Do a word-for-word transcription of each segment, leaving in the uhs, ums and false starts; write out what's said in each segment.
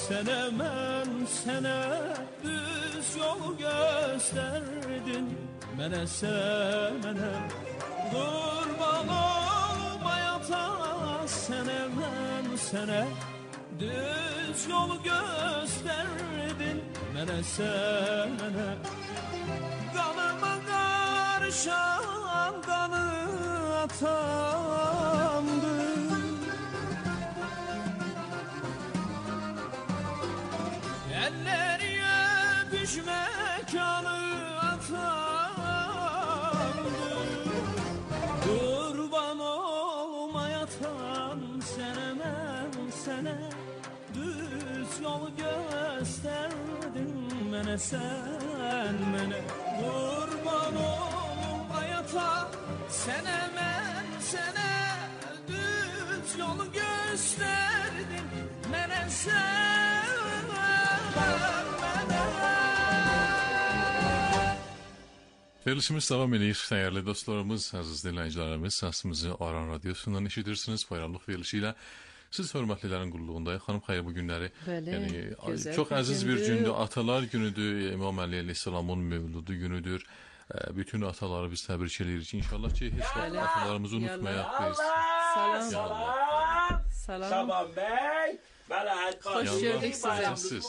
Sənə mən sənə düz yol göstərdin. Mənə sənə qurban olmayata. Sənə mən sənə düz yol göstərdin. Mənə sənə qanıma qarışan qanı atamdır. Əlləriyə düşmək kanı atamdır. Qurban olmayatan sənə mən sənə düz yol göstərdin. Mənə sən mənə qurban olmayatan sənə mən sənə düz yol göstərdin. Mənə sən Verilişimiz devam edir. Değerli dostlarımız, aziz dinleyicilerimiz, səsimizi Aran Radyosu'ndan eşidirsiniz. Bayramlıq verilişiyle siz hörmətlilərin qulluğundayıq. Xanım xeyir bu günləri. Bəli, yəni, gözəl çox əziz bir gündür. gündür. Atalar günüdür. İmam Əli Aleyhisselamın mövludu günüdür. Bütün ataları biz təbrik edirik. İnşallah ki, heç vaxt atalarımızı unutmayaq biz. Salam. Salam. Salam. Şaban Bey. Xoş gördük sizi.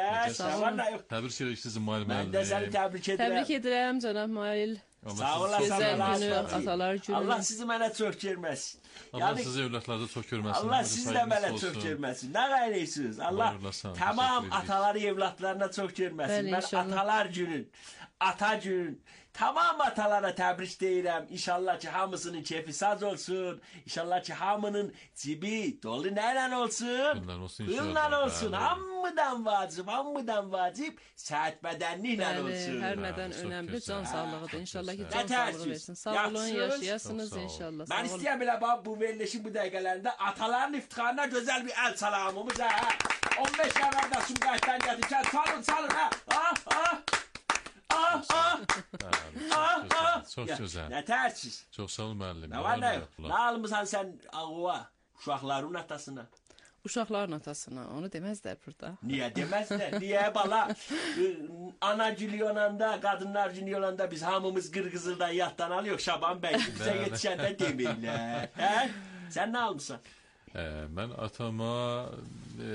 Təbrik edirik sizi Mail Mən də səni müəllim. təbrik edirəm. Təbrik edirəm cənab Mail. Sağ olasın. Gözəl Allah günü, razı olsun. atalar günü. Allah sizi mənə çox görməsin. Allah Yəni sizi evlatlarda çox görməsin. Allah sizi də mənə çox görməsin. Nə qayırsınız? Allah tamam ataları evlatlarına çox görməsin. Bəli, Mən inşallah. atalar günün, ata günün tamam atalara təbrik deyirəm. İnşallah ki hamısının keyfi saz olsun. İnşallah ki hamının cibi dolu nəylə olsun? Bunlar olsun Bunlar inşallah. olsun. Bəli. Hamıdan vacib, hamıdan vacib səhət bədənliklə Bəli, olsun. hər nədən Çox önəmli gözəl. can sağlığıdır. Çox İnşallah ki gözəl. can Nə sağlığı tərsiz? versin. Sağ olun, Yaxşısınız? yaşayasınız Çox sağ olun. inşallah. Ben Sağ olun. istəyəm elə bax bu verilişin bu dəqiqələrində ataların iftiharına gözəl bir əl salamımız hə. on beş qardaşım qayıtdan gətirkən salın salın hə. Ah ah. Ah ah. Ah ah. Çox Ya, gözəl. Nə tərsiz? Çox sağ olun müəllim. Nə var nə yox? Nə almısan sən ağuva uşaqların atasına? Uşaqların atasına onu deməzlər burada. Niyə deməzlər? Niyə bala? Ana günü olanda, qadınlar günü olanda biz hamımız qırqızıldan yaddan alıyoruz. Şaban bəy bizə yetişəndə demirlər. Hə? Sən nə almısan? Ee, mən atama e,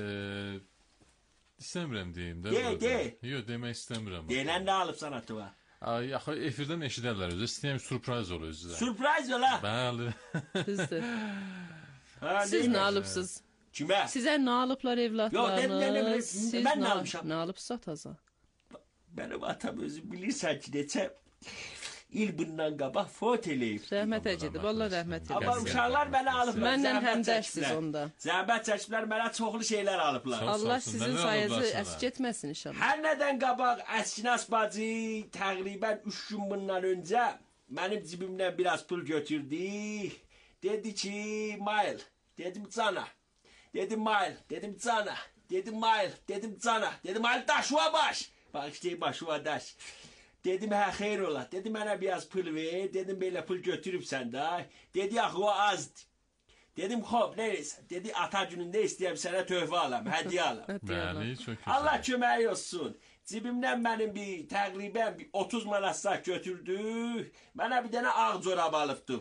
istəmirəm deyim də. De, burada. de. Yox, demək istəmirəm. Deyilən nə alıbsan atıva? Ay, axı efirdən eşidərlər özü. İstəyəm sürpriz olur özü. Surprise ola. Bəli. Düzdür. Ha, Siz neymiş? nə alıbsınız? Kimə? Sizə nə alıblar Yox, dedim, dedim, evlatlarınız? Siz mən nə nə almışam? nə alıbsınız ataza? Mənim atam özü bilirsən ki, neçə il bundan qabaq fot eləyib. Rəhmət əcədi. Vallahi rəhmət Amma eləsin. uşaqlar mənə alıblar. Mənlə zəhmət həmdərsiz çəkiblər. onda. Zəhmət çəkiblər, mənə çoxlu şeylər alıblar. Çox- Allah olsun. sizin Nələr sayınızı alıblar sənə? əsk etməsin inşallah. Hər nədən qabaq Əskinas bacı təqribən üç gün bundan öncə mənim cibimdən biraz pul götürdü. Dedi ki, Mail, dedim cana. Dedim Mail, dedim cana. Dedim Mail, dedim cana. Dedim Mail daşva baş. Bax işte başva daş. Dedim hə xeyr ola. Dedim mənə biraz pul ver. Dedim belə pul götürübsən də. Dedi axı o azdır. Dedim xoş neyse. Dedi ata günündə istəyəm sənə töhfə alam, hədiyyə alam. Bəli, çox gözəl. Allah köməyi olsun. Cibimdən mənim bir təqribən bir otuz manat sak götürdü. Mənə bir dənə ağ corab alıbdı.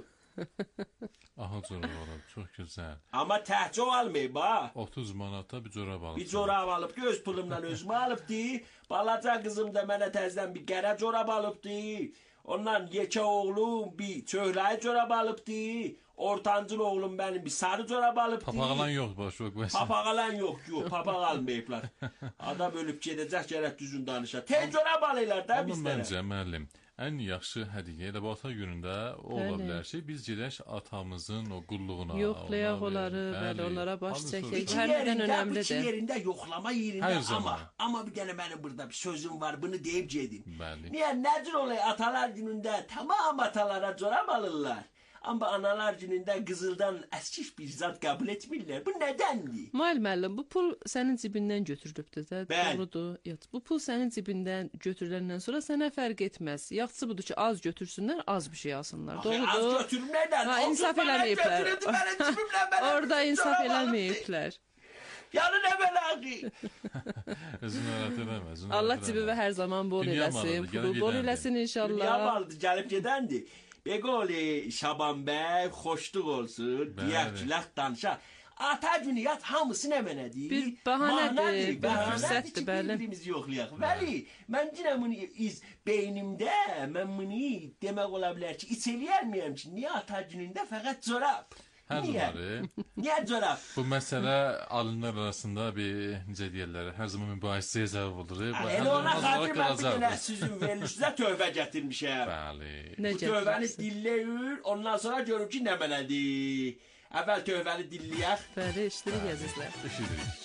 Aha, corab alıb, çox gözəl. Amma təhcə almayıb ha. otuz manata bir corab alıb. Bir corab alıbdı, öz pulumdan özümə alıbdı. Balaca qızım da mənə təzdən bir qərə corab alıbdı. Ondan yekə oğlum bir çöhrəyi corab alıbdı. Ortancıl oğlum benim bir sarı corab alıbdı. Papağalan yox, baş yox. Papağalan yox, yox, papaq almayıblar. Adam ölüb gedəcək, gərək düzün danışa. Tez corab alırlar da Amma bizlərə. məncə müəllim, ən yaxşı hədiyyə elə bu ata günündə o ola Bəli. bilər ki, biz gedək atamızın o qulluğuna. Yoxlayaq ona onları, verək. bəli, onlara baş Hamı çəkək. soruşur. İki Hər nədən yerində, bu iki önəmlidir. yerində yoxlama yerində Hər ama, zaman. ama bir dənə mənim burada bir sözüm var, bunu deyib gedim. Bəli. Niyə, nəcür olay atalar günündə tamam atalara corab alırlar. Amma analar günündə qızıldan əskiş bir zat qəbul etmirlər. Bu nədəndir? Mail müəllim, bu pul sənin cibindən götürülübdür də, Bəli. doğrudur. Yox, bu pul sənin cibindən götürüləndən sonra sənə fərq etməz. Yaxşısı budur ki, az götürsünlər, az bir şey alsınlar. Az Doğrudur. götürüm nədən? Ha, insaf eləməyiblər. Götürüldü mənim cibimdən, mənə Orada insaf corab alıbdı. eləməyiblər. Yani ne belaki? Özün narahat eləmə, özün Allah narahat cibi eləmə. və hər zaman bol Dünya eləsin. malıdır, Pulu gəlib bol gedəndir. eləsin Dünya inşallah. vardı, gelip gidendi. Begoli Şaban Bey, hoşluk olsun. Bəli. Diğer külək danışa. Ata günü yat hamısı ne menedir? Bir bahanedir, bir Bahanedir fürsətdir, ki, bəli. birbirimizi yoxlayaq. Bəli, mən yine bunu iz beynimdə, mən bunu demək ola bilər ki, hiç eləyərmiyəm ki, niyə ata günündə fəqət corab? Hər Niyə? zamanı Niyə corab? bu məsələ alimlər arasında bir necə deyirlər, hər zaman mübahisəyə səbəb olur. Bu hər Elə ona zaman xatir mən bir qalacaq. dənə sizin verilişinizə tövbə gətirmişəm. Bəli. Nə Bu tövbəni gətirsin? dilləyir, ondan sonra görür ki, nə belədir. Əvvəl tövbəni dilləyək. Bəli, eşidirik əzizlər. Eşidirik.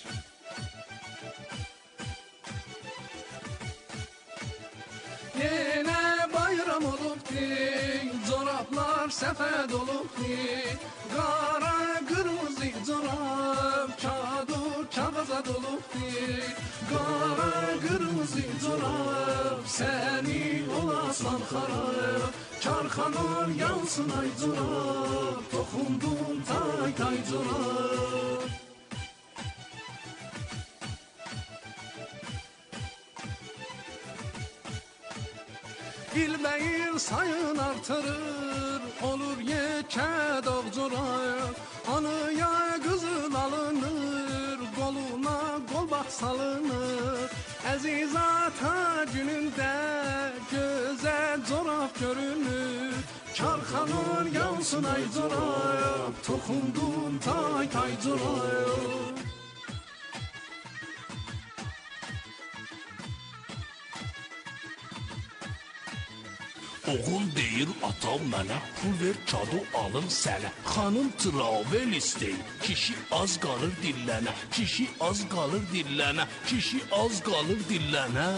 Yine bayram olubdi, corablar səfəd olubdi. Qara qırmızı corab, kağıdı kağıza dolubdi. Qara qırmızı corab, səni olasan xarab. Çarxanın yansın ay corab, toxundun tay tay corab. Bilməyir sayın artırır, olur yekə dağcılar. Anıya qızıl alınır, qoluna qolbaq salınır. Əziz ata günündə gözəl corab görünür. Çarxanın yansın ay corab, toxundun tay tay corab. Oğul deyir atam mənə, pul ver çadu alım sənə. Xanım travel isteyir, kişi az qalır dillənə. Kişi az qalır dillənə, kişi az qalır dillənə.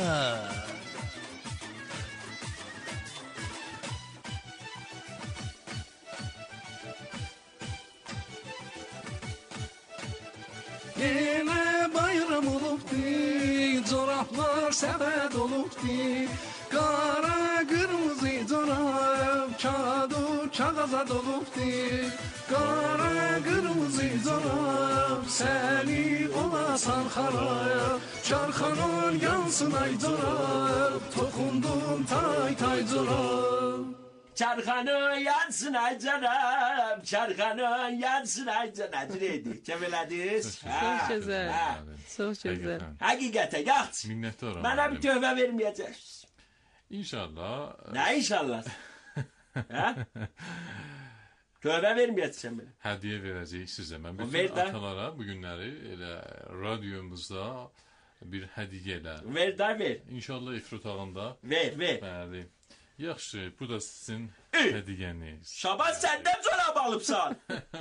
Yine bayram olubdi, corablar səbəd olubdi. Qara qırmızı corab, kağıdı kağıza dolubdi. Qara qırmızı corab, səni olasan xarab. Çarxanın yansın ay corab, toxundun tay tay corab. Çarxanın yansın ay canım, çarxanın yansın ay canım. Neydi? Çevirdiniz? Çox gözəl. Çox gözəl. Həqiqətən. Hakikaten yaht. Minnətdaram. Bana bir tövbe vermeyeceksiniz. İnşallah. Ne inşallah? Ha? Tövbe vermeyeceksin bana. Hədiyyə verəcəyik sizə. Mən bütün Ver də. atalara bu günləri elə radiomuzda bir hədiyyə elə. Ver da ver. İnşallah iftar otağında. Ver ver. Bəli. Yaxşı, bu da sizin Ü. hədiyyəniz. Şaban senden çorap alıpsan.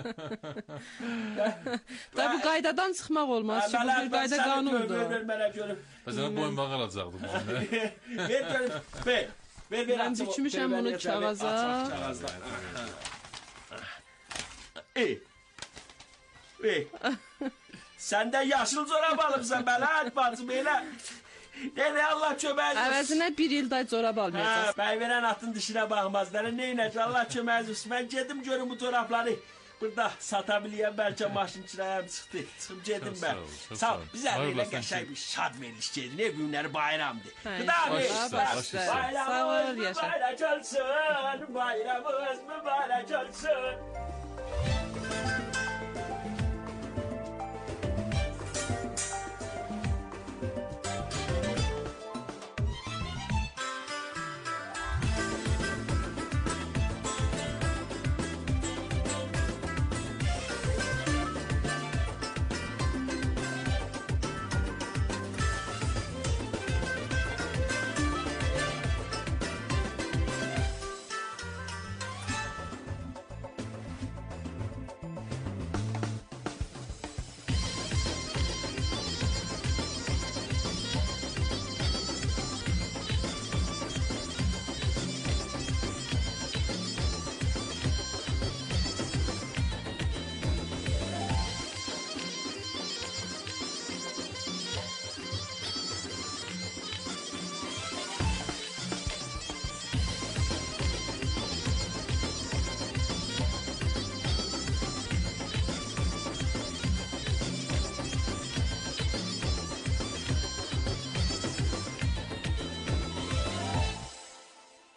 Da bu qaydadan çıxmaq olmaz. Çünki bu bir qayda qanundur. Ver bana görüm. Məsələn, boyunbağı alacaqdım onu. Ver görüm. Ver. Ver ver. Ben atım o bükmüşəm bunu tövbəni kağıza. at, at, kağızda. İyi. İyi. Senden yaşıl çorap alıpsan bana at bacım elə. Dedi Allah çömez. Əvəzinə bir il day corab Ha, almayacaqsın. ben veren atın dışına bakmazlar. Neyine Allah çömez olsun. Ben gedim görüm bu çorapları. Burada satabiliyen belki maşın çırağım çıktı. Çıkıp gedim Çok ben. sağ ol, çok Sağ sağ ol. ol. Bize Var öyle olasın geçen ki- bir şad verişçiydi. Ne günleri bayramdı. Hayır, Gıda baş ver. üstə, baş üstə. Sağ ol, yaşa. Mübarek olsun. Bayramımız mübarek olsun.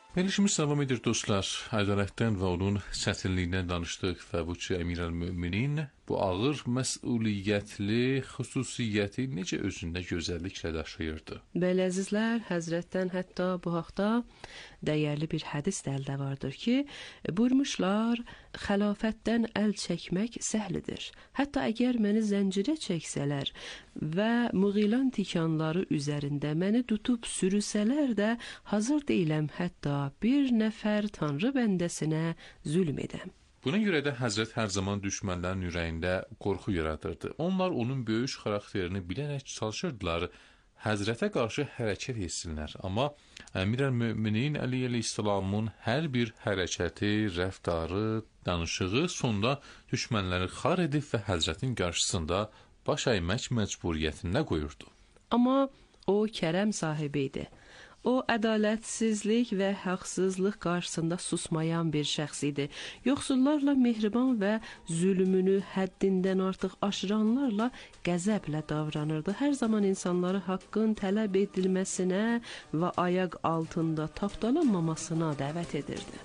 Verilişimiz davam edir dostlar. Ədalətdən və onun çətinliyindən danışdıq və bu ki, Əmir əl-Möminin bu ağır məsuliyyətli xüsusiyyəti necə özündə gözəlliklə daşıyırdı. Belə əzizlər, Həzrətdən hətta bu haqda dəyərli bir hədis də əldə vardır ki, buyurmuşlar, xəlafətdən əl çəkmək səhlidir. Hətta əgər məni zəncirə çəksələr və Muğilan tikanları üzərində məni tutub sürüsələr də, hazır deyiləm hətta bir nəfər tanrı bəndəsinə zülm edəm. Buna görə də Həzrət hər zaman düşmənlərin ürəyində qorxu yaradırdı. Onlar onun böyük xarakterini bilərək çalışırdılar Həzrətə qarşı hərəkət etsinlər. Amma Əmir əl-Möminin Əli əleyhissalamın hər bir hərəkəti, rəftarı, danışığı sonda düşmənləri xar edib və Həzrətin qarşısında baş əymək məcburiyyətində qoyurdu. Amma o kərəm sahibi idi. O, ədalətsizlik və haqsızlıq qarşısında susmayan bir şəxs idi. Yoxsullarla mehriban və zülmünü həddindən artıq aşıranlarla qəzəblə davranırdı. Hər zaman insanları haqqın tələb edilməsinə və ayaq altında tapdalanmamasına dəvət edirdi.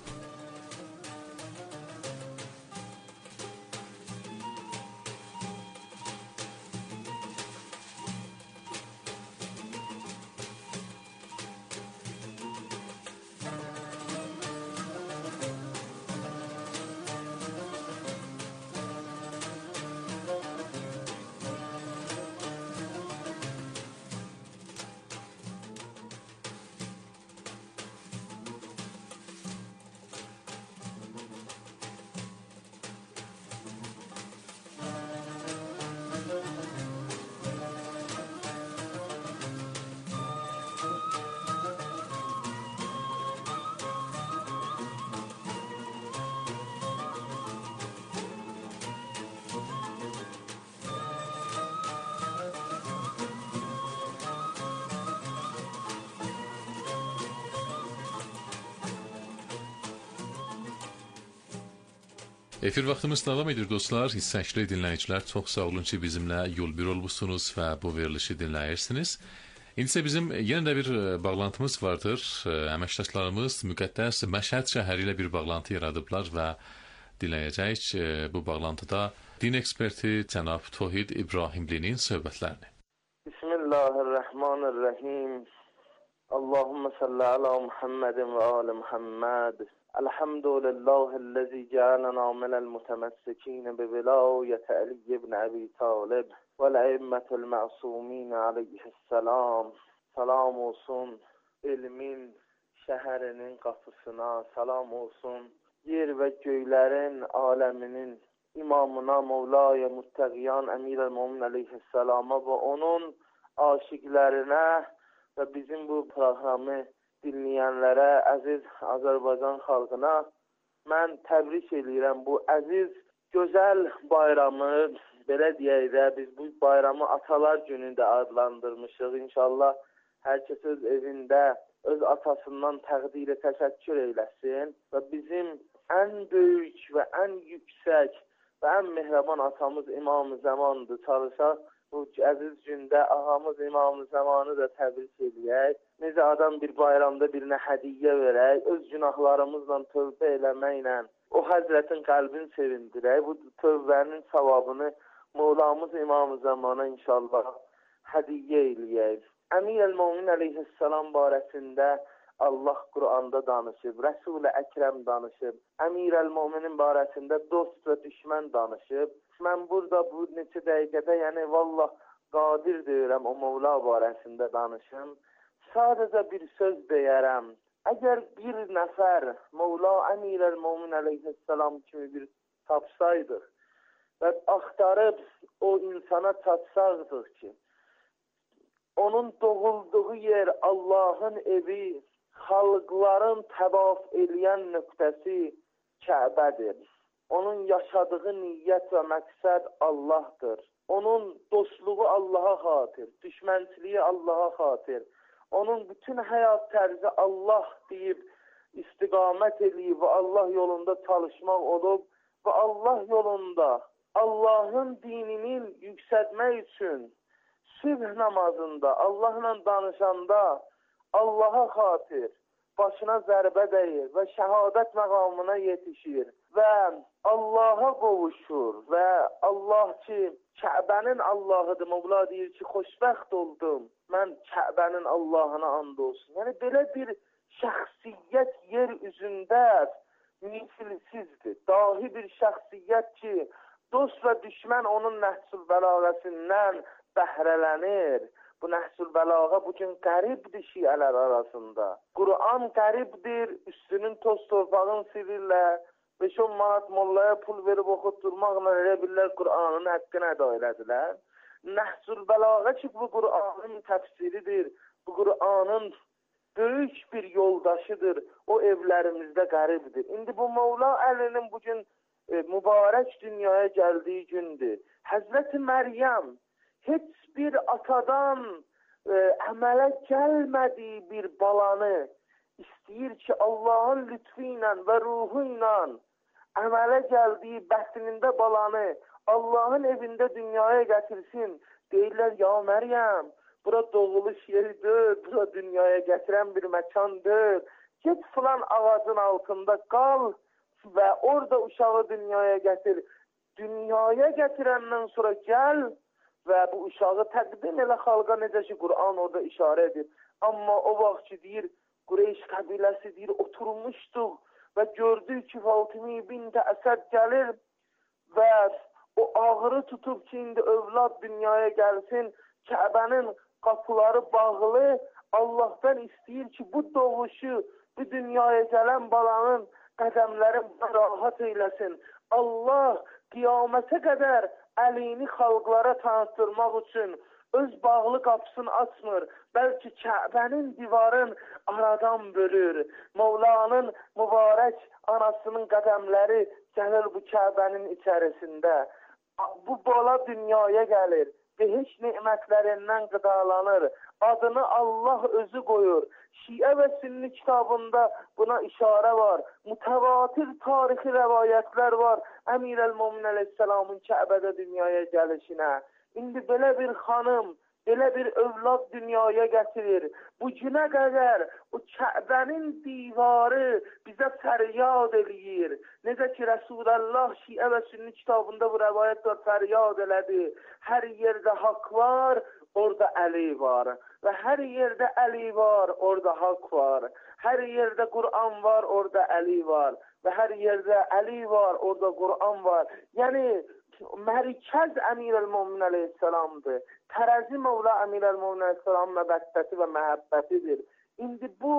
Efir vaxtımız davam edir dostlar. İstəkli dinləyicilər, çox sağ olun ki, bizimlə yol bir olmuşsunuz və bu verilişi dinləyirsiniz. İndi isə bizim yenə də bir bağlantımız vardır. Əməkdaşlarımız müqəddəs Məşhəd şəhəri ilə bir bağlantı yaradıblar və dinləyəcəyik bu bağlantıda din eksperti cənab Tohid İbrahimlinin söhbətlərini. Bismillahirrahmanirrahim. Allahümme salli ala Muhammedin və ali Muhammed. الحمد لله الذي جعلنا من المتمسكين بولاية علي بن أبي طالب والأئمة المعصومين عليه السلام. Salam olsun ilmin şəhərinin qapısına, salam olsun yer və göylərin aləminin imamına, Mevlaya Muttəqiyan Əmir əl-Mömin əleyhissalama və onun aşiqlərinə və bizim bu proqramı dinləyənlərə, əziz Azərbaycan xalqına mən təbrik edirəm bu əziz, gözəl bayramı. Belə deyək də, biz bu bayramı Atalar Günü də adlandırmışıq. İnşallah hər kəs öz evində öz atasından təqdiri təşəkkür eyləsin və bizim ən böyük və ən yüksək və ən mehriban atamız İmam-ı Zamandır. Çalışaq bu əziz gündə ağamız İmam-ı Zamanı da təbrik edək. Necə adam bir bayramda birinə hədiyyə verək, öz günahlarımızla tövbə eləməklə o Həzrətin qəlbini sevindirək. Bu tövbənin savabını Mevlamız İmam-ı Zamana inşallah hədiyyə eləyək. Əmir əl-Mömin əleyhissalam barəsində Allah Quranda danışıb, Rəsul-i Əkrəm danışıb, Əmir əl-Möminin barəsində dost və düşmən danışıb. Mən burada bu neçə dəqiqədə, yəni vallah qadir deyirəm o Mevla barəsində danışım. Sadəcə bir söz deyərəm. Əgər bir nəfər Mevla Əmir əl-Mömin əleyhissalam kimi bir tapsaydıq və axtarıb o insana çatsaqdıq ki, onun doğulduğu yer Allahın evi, xalqların təvaf eləyən nöqtəsi Kəbədir. Onun yaşadığı niyyət və məqsəd Allahdır. Onun dostluğu Allaha xatir, düşmənçiliyi Allaha xatir. Onun bütün həyat tərzi Allah deyib istiqamət eləyib və Allah yolunda çalışmaq olub və Allah yolunda Allahın dinini yüksəltmək üçün sübh namazında Allahla danışanda Allaha xatir başına zərbə dəyir və şəhadət məqamına yetişir və Allaha qovuşur və Allah ki, Kəbənin Allahıdır. Mövla deyir ki, xoşbəxt oldum. Mən Kəbənin Allahına and olsun. Yəni belə bir şəxsiyyət yer üzündə misilsizdir. Dahi bir şəxsiyyət ki, dost və düşmən onun nəhsul bəlağəsindən bəhrələnir. Bu nəhsul bəlağa bugün qəribdir şiələr arasında. Quran qəribdir, üstünün toz torpağın sivirlər. beş on manat mollaya pul verib oxutturmaqla elə bilirlər Qur'anın həqqini əda elədilər. Nəhsul bəlağa ki, bu Qur'anın təfsiridir. Bu Qur'anın böyük bir yoldaşıdır. O evlərimizdə qəribdir. İndi bu Mevla Əlinin bugün e, mübarək dünyaya gəldiyi gündür. Həzrəti Məryəm heç bir atadan e, əmələ gəlmədiyi bir balanı istəyir ki, Allahın lütfü ilə və ruhu ilə əmələ gəldiyi bətinində balanı Allahın evində dünyaya gətirsin. Deyirlər, ya Məryəm, bura doğuluş yeridir, bura dünyaya gətirən bir məkandır. Get filan ağacın altında qal və orada uşağı dünyaya gətir. Dünyaya gətirəndən sonra gəl və bu uşağı təqdim elə xalqa, necə ki, Qur'an orada işarə edir. Amma o vaxt ki, deyir, Qureyş qəbiləsi deyir, oturmuşduq və gördük ki, Fatımi bint Əsəd gəlir və o ağrı tutub ki, indi övlad dünyaya gəlsin, Kəbənin qapıları bağlı, Allahdan istəyir ki, bu doğuşu, bu dünyaya gələn balanın qədəmləri rahat eyləsin. Allah qiyamətə qədər əlini xalqlara tanıtdırmaq üçün öz bağlı qapısını açmır. Bəlkə Kəbənin divarın aradan bölür. Mevlanın mübarək anasının qədəmləri gəlir bu Kəbənin içərisində. Bu bala dünyaya gəlir. Behiş nemətlərindən qıdalanır. Adını Allah özü qoyur. Şiə və Sünni kitabında buna işarə var. Mütəvatir tarixi rəvayətlər var. Əmir el-Mömin əleyhissalamın Kəbədə dünyaya gəlişinə. İndi belə bir xanım, belə bir övlad dünyaya gətirir. Bu günə qədər o Kəbənin divarı bizə fəryad eləyir. Necə ki, Rəsulullah Şiə və Sünni kitabında bu rəvayət var, fəryad elədi. Hər yerdə haqq var, orada Əli var. Və hər yerdə Əli var, orada haqq var. Hər yerdə Qur'an var, orada Əli var. Və hər yerdə Əli var, orada Qur'an var. Yəni, mərkəz Əmir el-Mömin əleyhissalamdır. Tərəzi Mevla Əmir el-Mömin əleyhissalam məbəddəti və məhəbbətidir. İndi bu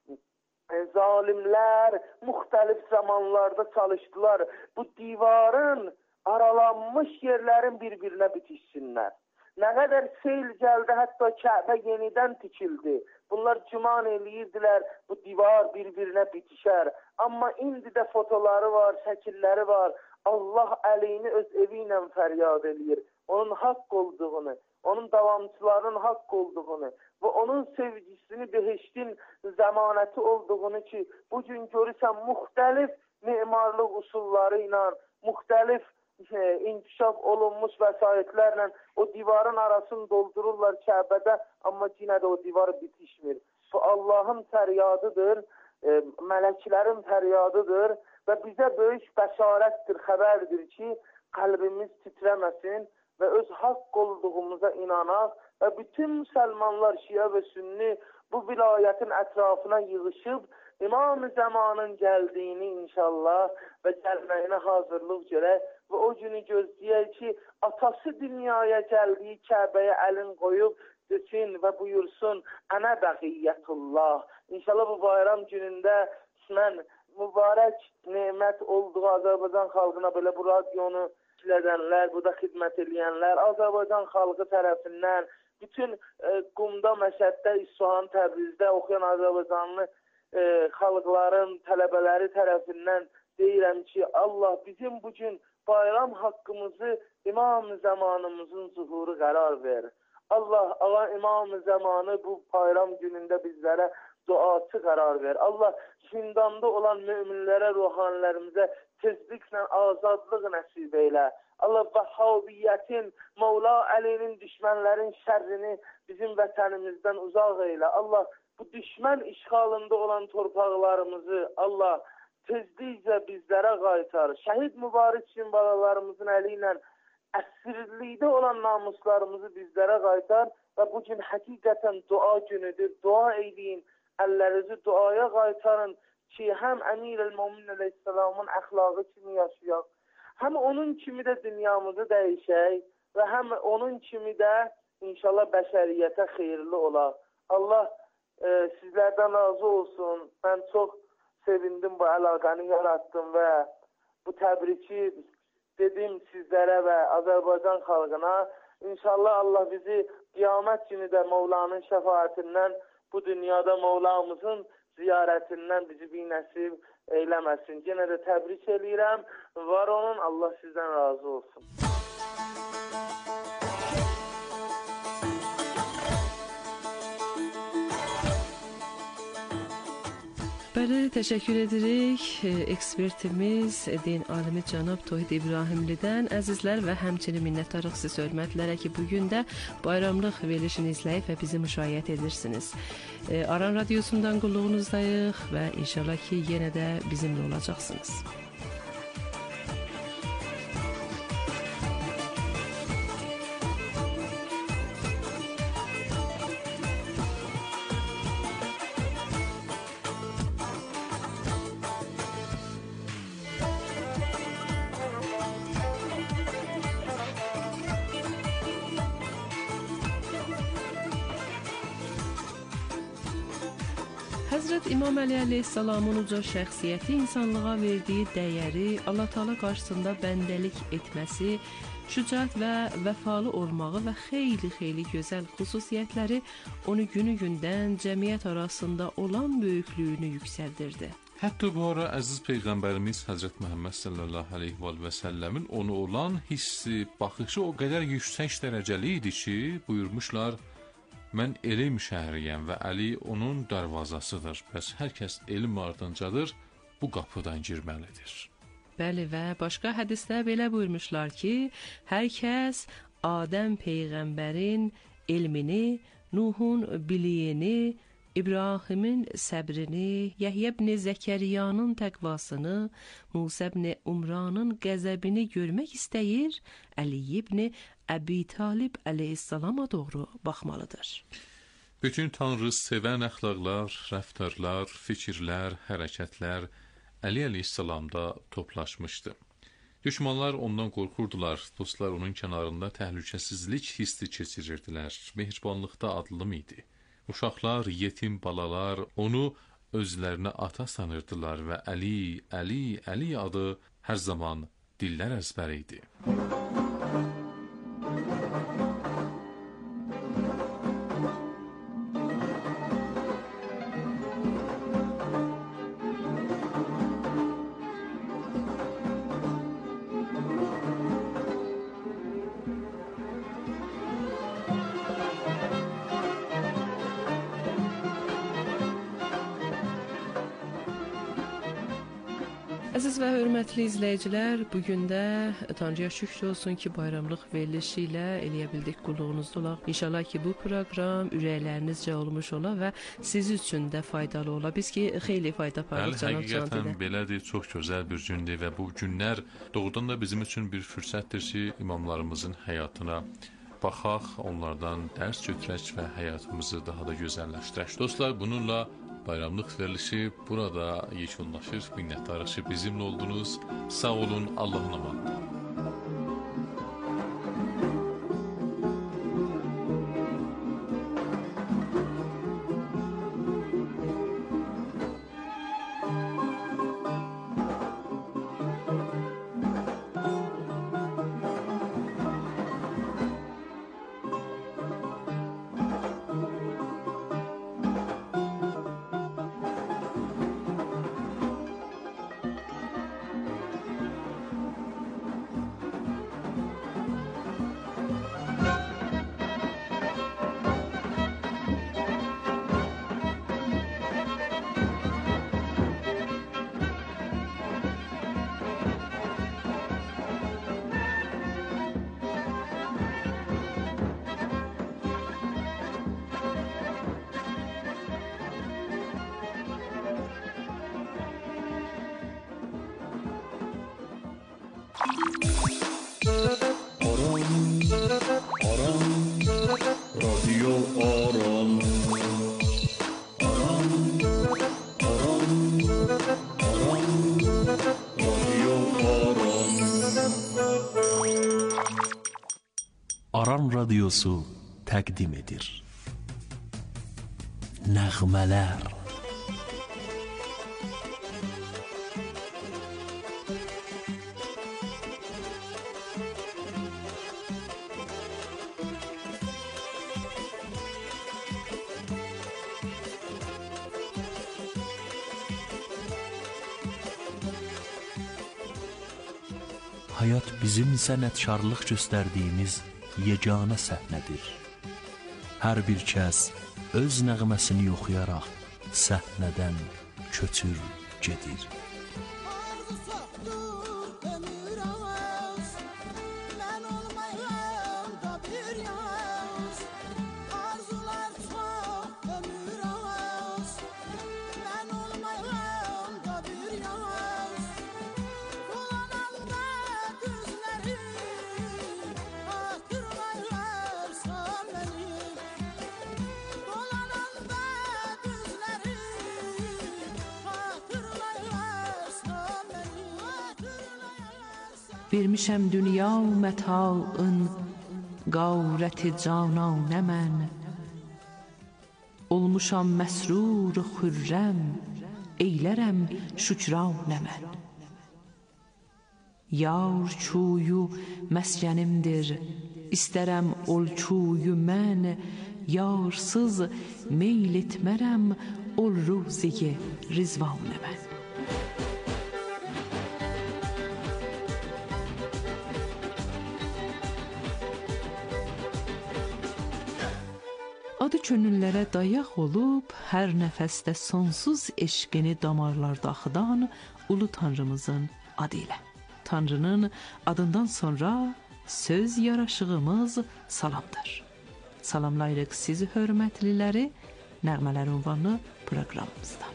e, zalimlər müxtəlif zamanlarda çalışdılar. Bu divarın aralanmış yerlərin bir-birinə bitişsinlər. Nə qədər seyl gəldi, hətta Kəbə yenidən tikildi. Bunlar güman eləyirdilər, bu divar bir-birinə bitişər. Amma indi də fotoları var, şəkilləri var. Allah əlini öz evi ilə fəryad eləyir. Onun haqq olduğunu, onun davamçılarının haqq olduğunu və onun sevgisini, behiştin zəmanəti olduğunu ki, bugün görürsən müxtəlif memarlıq usulları ilə, müxtəlif e, inkişaf olunmuş vəsaitlərlə o divarın arasını doldururlar Kəbədə, amma yenə də o divar bitişmir. Bu Allahın fəryadıdır, e, mələklərin fəryadıdır və bizə böyük bəşarətdir, xəbərdir ki, qəlbimiz titrəməsin və öz haqq olduğumuza inanaq və bütün müsəlmanlar, Şiə və Sünni bu vilayətin ətrafına yığışıb İmam-ı Zəmanın gəldiyini inşallah və gəlməyinə hazırlıq görək və o günü gözləyək ki, atası dünyaya gəldiyi Kəbəyə əlin qoyub desin və buyursun, Ənə bəqiyyətullah. İnşallah bu bayram günündə mən mübarək nemət olduğu Azərbaycan xalqına belə bu radionu işlədənlər, burada xidmət edənlər, Azərbaycan xalqı tərəfindən, bütün e, Qumda, Məşəddə, İsfahan, Təbrizdə oxuyan Azərbaycanlı e, xalqların, tələbələri tərəfindən deyirəm ki, Allah bizim bugün bayram haqqımızı İmam-ı Zamanımızın zuhuru qərar verir. Allah, Allah İmam-ı Zamanı bu bayram günündə bizlərə duası qərar ver. Allah zindanda olan müminlərə, ruhanilərimizə tezliklə azadlıq nəsib eylə. Allah Vəhhabiyyətin, Mevla Əlinin düşmənlərin şərrini bizim vətənimizdən uzaq eylə. Allah bu düşmən işğalında olan torpaqlarımızı Allah tezliklə bizlərə qaytar. Şəhid mübariz üçün balalarımızın əli ilə əsirlikdə olan namuslarımızı bizlərə qaytar və bu gün həqiqətən dua günüdür. Dua eyləyin, əllərinizi duaya qaytarın ki, həm Əmir-el-Möminin əleyhissalamın əxlaqı kimi yaşayaq, həm onun kimi də dünyamızı dəyişək və həm onun kimi də inşallah bəşəriyyətə xeyirli olaq. Allah e, sizlərdən razı olsun. Mən çox sevindim bu əlaqəni yarattım və bu təbriki dedim sizlərə və Azərbaycan xalqına. İnşallah Allah bizi qiyamət günü də Mevlanın şəfaətindən, bu dünyada Mevlamızın ziyarətindən bizi bir nəsib eyləməsin. Yenə də təbrik eləyirəm. Var olun, Allah sizdən razı olsun. Bəli, təşəkkür edirik. Ekspertimiz, din alimi cənab Tohid İbrahimlidən. Əzizlər və həmçinin minnətdarıq siz hörmətlərə ki, bugün də bayramlıq verilişini izləyib və bizi müşahidə edirsiniz. Aran radiosundan qulluğunuzdayıq və inşallah ki, yenə də bizimlə olacaqsınız. Həzrət İmam Əli əleyhissalamın uca şəxsiyyəti, insanlığa verdiyi dəyəri, Allah Teala qarşısında bəndəlik etməsi, şücaət və vəfalı olmağı və xeyli-xeyli gözəl xüsusiyyətləri onu günü-gündən cəmiyyət arasında olan böyüklüyünü yüksəldirdi. Hətta bu ara əziz Peyğəmbərimiz Həzrət Məhəmməd sallallahu aleyhi və səlləmin onu olan hissi, baxışı o qədər yüksək dərəcəli idi ki, buyurmuşlar, mən elm şəhriyəm və Əli onun darvazasıdır. Bəs hər kəs elm ardıncadır, bu qapıdan girməlidir. Bəli, və başqa hədisdə belə buyurmuşlar ki, hər kəs Adəm Peyğəmbərin elmini, Nuhun biliyini, İbrahimin səbrini, Yəhyə ibn Zəkəriyanın təqvasını, Musa ibn Umranın qəzəbini görmək istəyir, Əli ibn Əbi Talib əleyhissalama doğru baxmalıdır. Bütün Tanrı sevən əxlaqlar, rəftarlar, fikirlər, hərəkətlər Əli əleyhissalamda toplaşmışdı. Düşmanlar ondan qorxurdular, dostlar onun kənarında təhlükəsizlik hissi keçirirdilər, mehribanlıqda adlım idi. Uşaqlar, yetim balalar onu özlərinə ata sanırdılar və Əli, Əli, Əli adı hər zaman dillər əzbəri idi. Əziz və hörmətli izləyicilər, bugün də Tanrıya şükür olsun ki, bayramlıq verilişi ilə eləyə bildik, qulluğunuzda olaq. İnşallah ki, bu proqram ürəklərinizcə olmuş ola və siz üçün də faydalı ola. Biz ki, xeyli fayda aparıq cənab Candidə. Həqiqətən belədir, çox gözəl bir gündür və bu günlər doğrudan da bizim üçün bir fürsətdir ki, imamlarımızın həyatına baxaq, onlardan dərs götürək və həyatımızı daha da gözəlləşdirək. Dostlar, bununla bayramlıq verilişi burada yekunlaşır. Minnətdarıq ki, bizimlə oldunuz. Sağ olun, Allahın amanı. Aran Radyosu təqdim edir. Nəğmələr. Hayat bizim sənətkarlıq göstərdiyimiz yeganə səhnədir. Hər bir kəs öz nəğməsini oxuyaraq səhnədən köçür gedir. Vermişəm dünya mətaın qavrəti cananə mən. Olmuşam məsrur xürrəm, eylərəm şükranə mən. Yar çuyu məskənimdir, istərəm ol çuyu mən. Yarsız meyl etmərəm, ol ruziye rizvanə mən. Adı könüllərə dayaq olub, hər nəfəsdə sonsuz eşqini damarlarda axıdan ulu Tanrımızın adı ilə. Tanrının adından sonra söz yaraşığımız salamdır. Salamlayırıq sizi hörmətliləri, nəğmələr ünvanlı proqramımızda.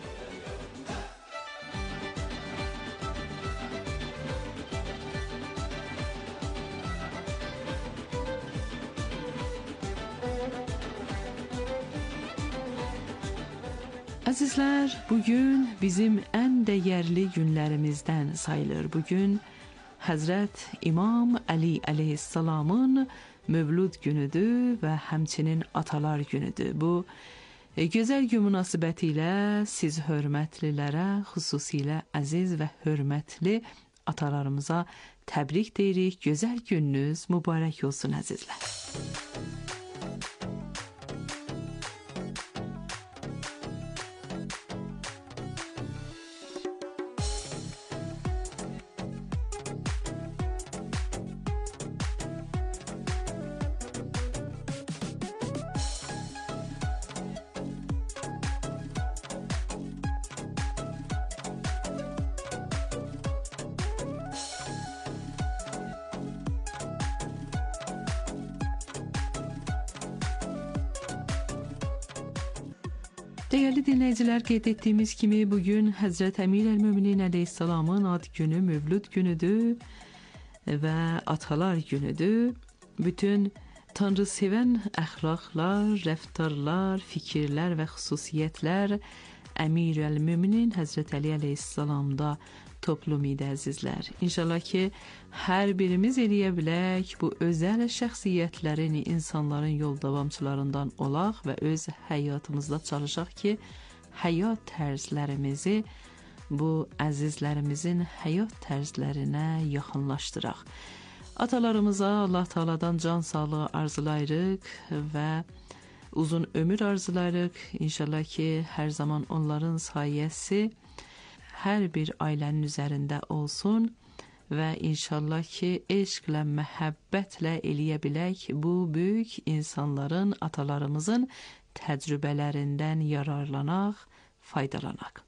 Əzizlər, bugün bizim ən dəyərli günlərimizdən sayılır. Bugün Həzrət İmam Əli əleyhissalamın mövlud günüdür və həmçinin atalar günüdür. Bu gözəl gün münasibəti ilə siz hörmətlilərə, xüsusilə əziz və hörmətli atalarımıza təbrik deyirik. Gözəl gününüz mübarək olsun əzizlər. Değerli dinleyiciler, qeyd etdiyimiz kimi bugün Həzrət Əmir əl-Möminin əleyhissalamın ad günü, mövlud günüdür və atalar günüdür. Bütün Tanrı sevən əxlaqlar, rəftarlar, fikirlər və xüsusiyyətlər Əmir əl-Möminin Həzrət Əli əleyhissalamda toplum idi əzizlər. İnşallah ki, hər birimiz eləyə bilək bu özəl şəxsiyyətlərin insanların yol davamçılarından olaq və öz həyatımızda çalışaq ki, həyat tərzlərimizi bu əzizlərimizin həyat tərzlərinə yaxınlaşdıraq. Atalarımıza Allah Taala'dan can sağlığı arzulayırıq və uzun ömür arzulayırıq. İnşallah ki, hər zaman onların sayəsi hər bir ailənin üzərində olsun və inşallah ki, eşqlə, məhəbbətlə eləyə bilək bu böyük insanların, atalarımızın təcrübələrindən yararlanaq, faydalanaq.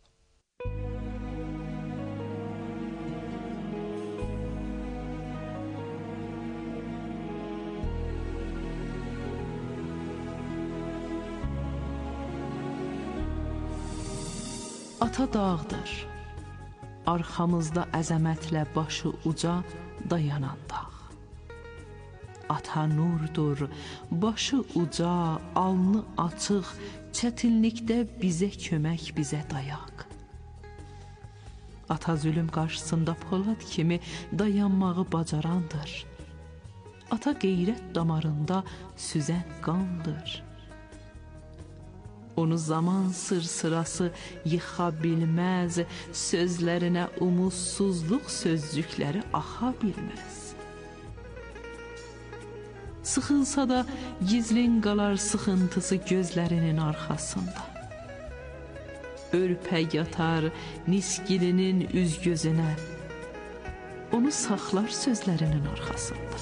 Ata dağdır, arxamızda əzəmətlə başı uca dayanan dağ. Ata nurdur, başı uca, alnı açıq, çətinlikdə bizə kömək, bizə dayaq. Ata zülüm qarşısında polad kimi dayanmağı bacarandır. ata qeyrət damarında süzən qandır. Onu zaman sırsırası yıxa bilməz, sözlərinə umutsuzluq sözcükləri axa bilməz. Sıxılsa da gizlin qalar sıxıntısı gözlərinin arxasında. Örpək yatar niskilinin üz gözünə, onu saxlar sözlərinin arxasında.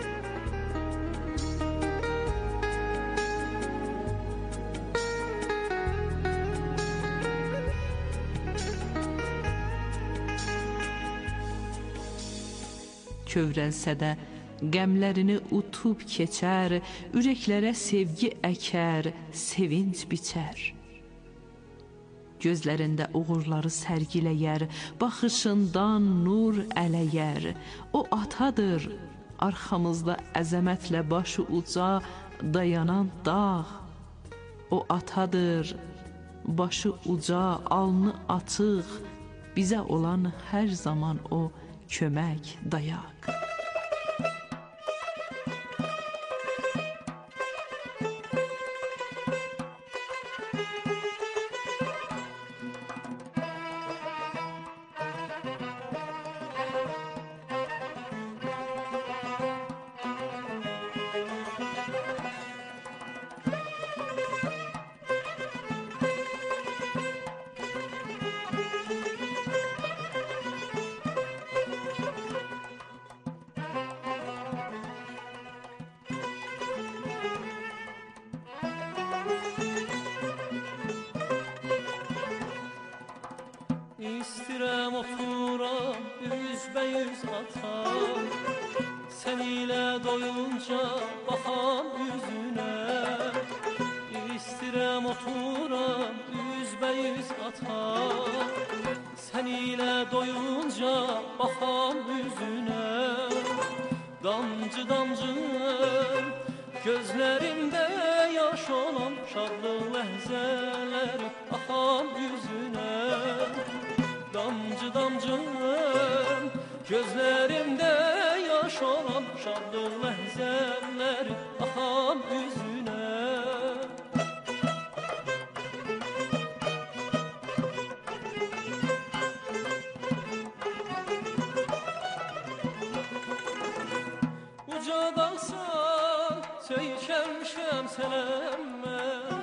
Kövrəlsə də qəmlərini utub keçər, ürəklərə sevgi əkər, sevinç biçər. Gözlərində uğurları sərgiləyər, baxışından nur ələyər. O atadır, arxamızda əzəmətlə başı uca dayanan dağ. O atadır, başı uca, alnı açıq, bizə olan hər zaman o kömək, dayaq. İstirəm oturam üzbəyüz ata, sən ilə doyunca baxam üzünə. İstirəm oturam üzbəyüz ata, sən ilə doyunca baxam üzünə. Damcı damcı gözlərimdə yaş olan şadlıq ləhzələri axam üzünə. Damcı damcı gözlərimdə yaş olan şadlıq ləhzələri axam üzünə. Ucadaqsan söykəmişəm sənəm mən,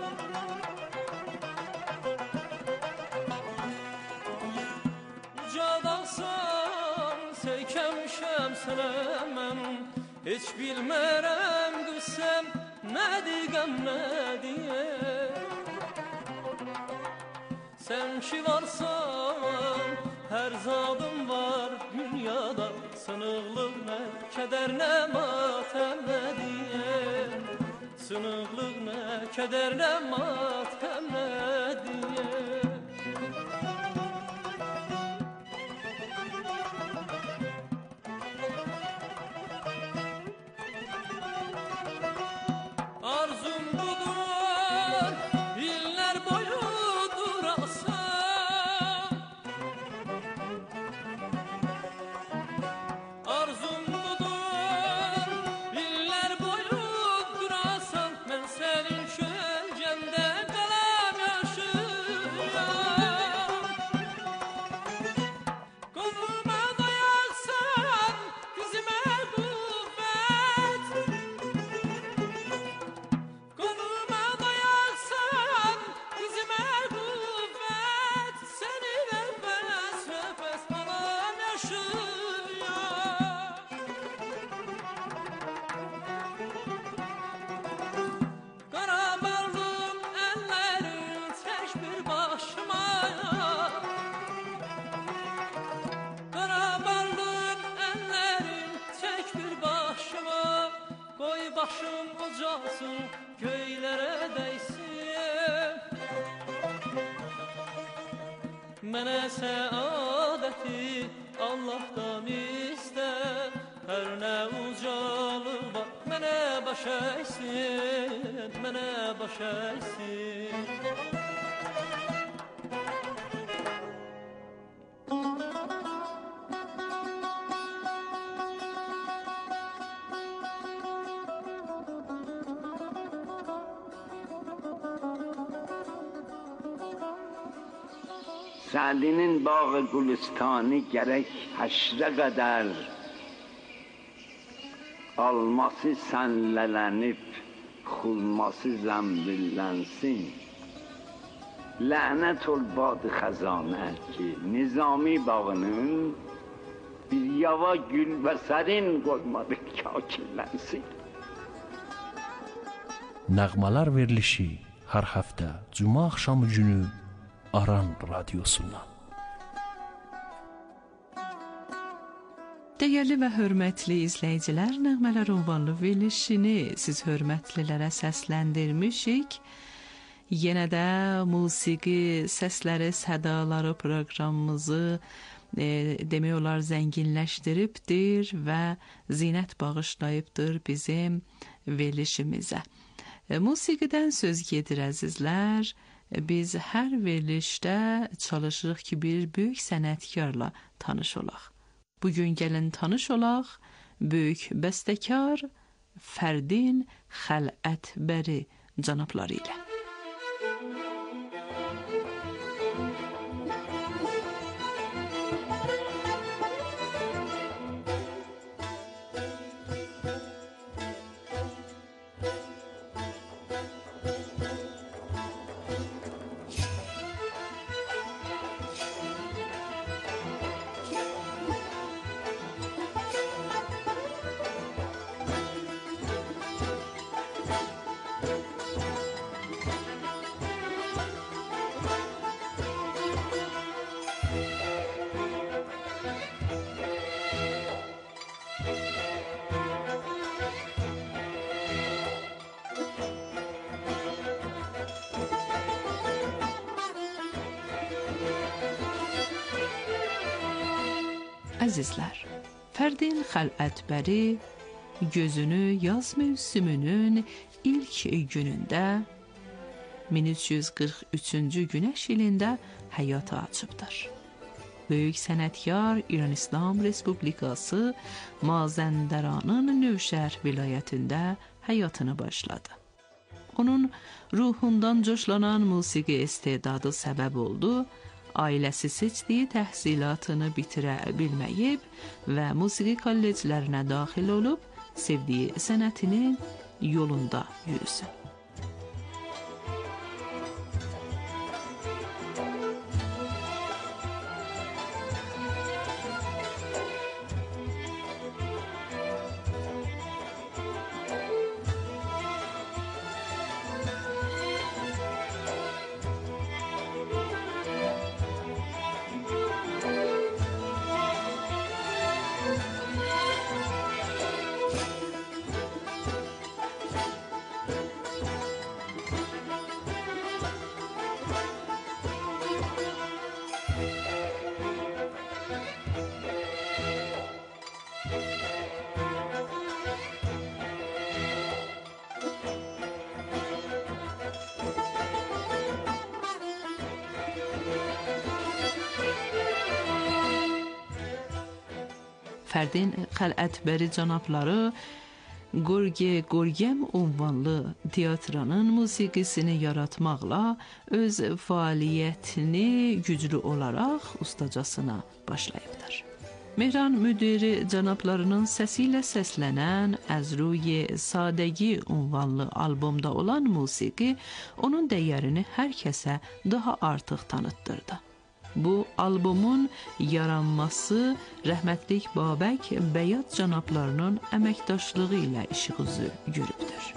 ucadaqsan söykəmişəm sənəm mən. Heç bilmərəm qüssəm nədir, qəm nədir. Sən ki varsan hər zadım var dünyada, sınıqlıq nə, kədər nə, matəm nədir. Sınıqlıq nə, kədər nə, matəm nədir. Arzum budur, illər boyu durasan. Arzum budur, illər boyu durasan. Mən sənin şöncəndə qalam yaşayam. Qoluma dayaqsan, dizimə qüvvət. Qoluma dayaqsan, dizimə qüvvət. Səninlə bəs-bəs qalam yaşayam. Qarabarlım əllərin çək bir başıma. Qarabarlım əllərin çək bir başıma. Qoy başım ucalsın, göylərə dəysin. Mənə səadəti Allahdan istə. Hər nə ucalığı var, mənə baş əysin, mənə baş əysin. Thank you. Sa'dinin bağı gülistani gerek haşre kadar alması senlelenip xulması zəmbillensin. Lənət ol bad-ı xəzanə ki Nizami bağının bir yava gül və sərin qoymadı kakillənsin. Nəğmələr verilişi hər həftə Cuma axşamı günü Aran radiosundan. Dəyərli və hörmətli izləyicilər, Nəğmələr ünvanlı verilişini siz hörmətlilərə səsləndirmişik. Yenə də musiqi səsləri, sədaları proqramımızı e, demək olar zənginləşdiribdir və zinət bağışlayıbdır bizim verilişimizə. E, musiqidən söz gedir əzizlər. Biz hər verilişdə çalışırıq ki, bir böyük sənətkarla tanış olaq. Bugün gəlin tanış olaq böyük bəstəkar Fərdin Xələtbəri cənabları ilə. Əzizlər, Fərdin Xələtbəri gözünü yaz mövsümünün ilk günündə min üç yüz qırx üçüncü günəş ilində həyata açıbdır. Böyük sənətkar İran İslam Respublikası Mazəndaranın Növşəhər vilayətində həyatını başladı. Onun ruhundan coşlanan musiqi istedadı səbəb oldu. Ailəsi seçdiyi təhsilatını bitirə bilməyib və musiqi kolleclərinə daxil olub, sevdiyi sənətinin yolunda yürüsün. Fərdin Xələtbəri cənabları Gorge Gorgem ünvanlı teatrının musiqisini yaratmaqla öz fəaliyyətini güclü olaraq ustacasına başlayıbdır. Mehran müdiri cənablarının səsi ilə səslənən Əzruye Sadəgi ünvanlı albomda olan musiqi onun dəyərini hər kəsə daha artıq tanıtdırdı. Bu albomun yaranması rəhmətlik Babək Bəyat cənablarının əməkdaşlığı ilə işıqızı görübdür.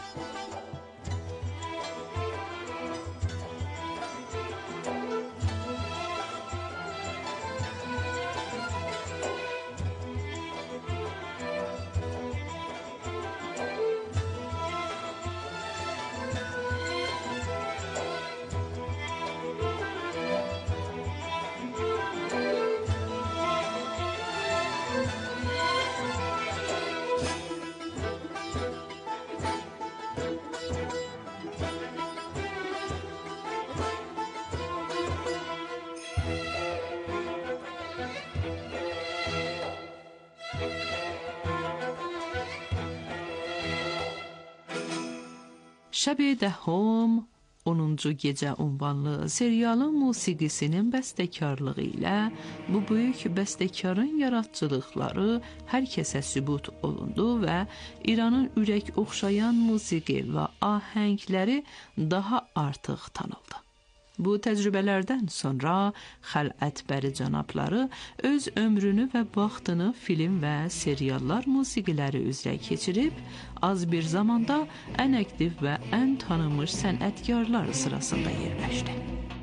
شب دهم onuncu gecə ünvanlı serialın musiqisinin bəstəkarlığı ilə bu böyük bəstəkarın yaradıcılıqları hər kəsə sübut olundu və İranın ürək oxşayan musiqi və ahəngləri daha artıq tanındı. Bu təcrübələrdən sonra Xələt Bəri cənabları öz ömrünü və vaxtını film və seriallar musiqiləri üzrə keçirib, az bir zamanda ən aktiv və ən tanınmış sənətkarlar sırasında yerləşdi.